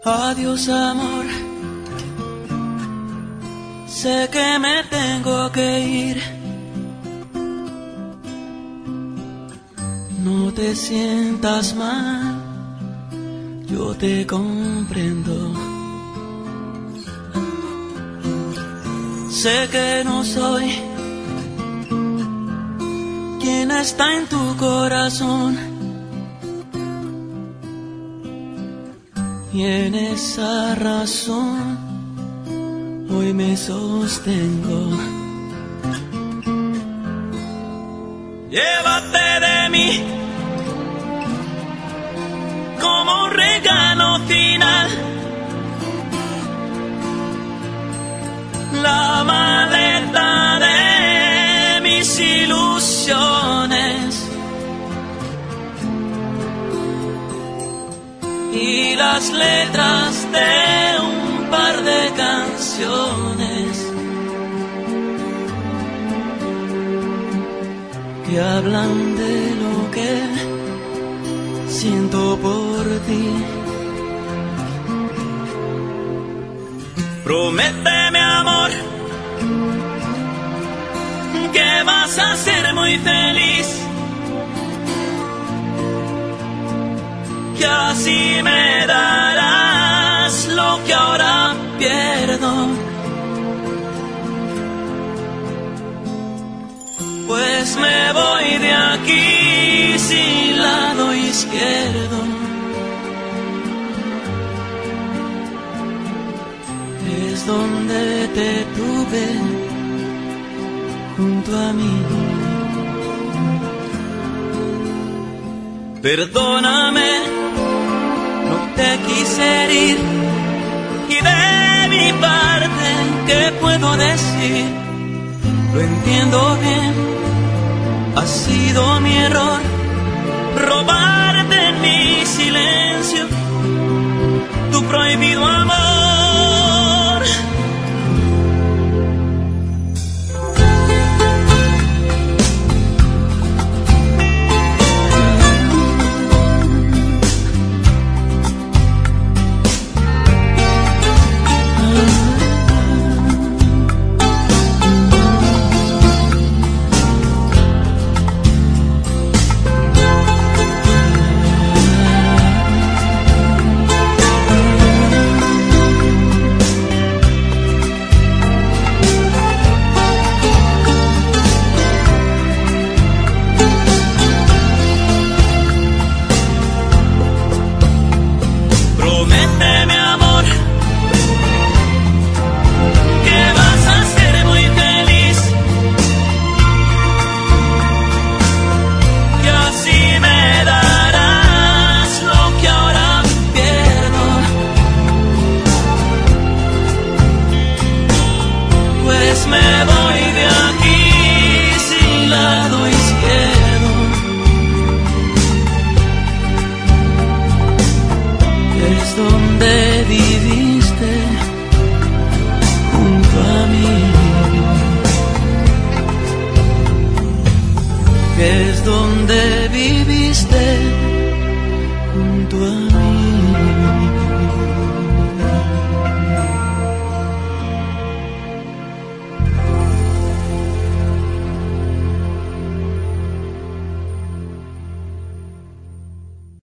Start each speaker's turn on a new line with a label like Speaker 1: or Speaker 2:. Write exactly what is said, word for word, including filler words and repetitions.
Speaker 1: Adiós, amor. Sé que me tengo que ir. No te sientas mal, yo te comprendo. Sé que no soy quien está en tu corazón, y en esa razón hoy me sostengo. Llévate de mí como un regalo final, la maleta de mis ilusiones y las letras de un par de canciones que hablan de lo que siento por ti. Prométeme, amor, que vas a ser muy feliz, que así me darás lo que ahora pierdo. Pues me voy de aquí sin lado izquierdo. Es donde te tuve junto a mí. Perdóname, no te quise herir, y de mi parte, ¿qué puedo decir? Lo entiendo bien. Ha sido mi error robarte en mi silencio tu prohibido amor. Donde